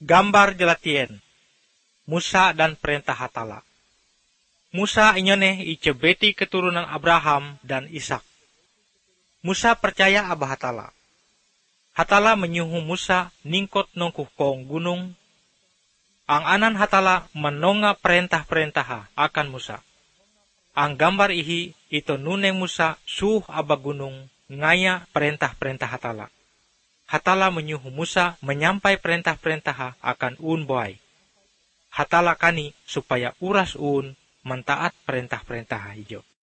Gambar jelatien, Musa dan perintah Hatala. Musa inyone ice beti keturunan Abraham dan Ishak. Musa percaya abah Hatala. Hatala menyuhu Musa ningkot nongkuh kong gunung. Ang anan Hatala menonga perintah-perintah akan Musa. Ang gambar ihi ito nuneng Musa suh aba gunung ngaya perintah-perintah Hatala. Hatala menyuhu Musa menyampai perintah-perintah akan boy. Hatala kani supaya uras mentaat perintah-perintah hijau.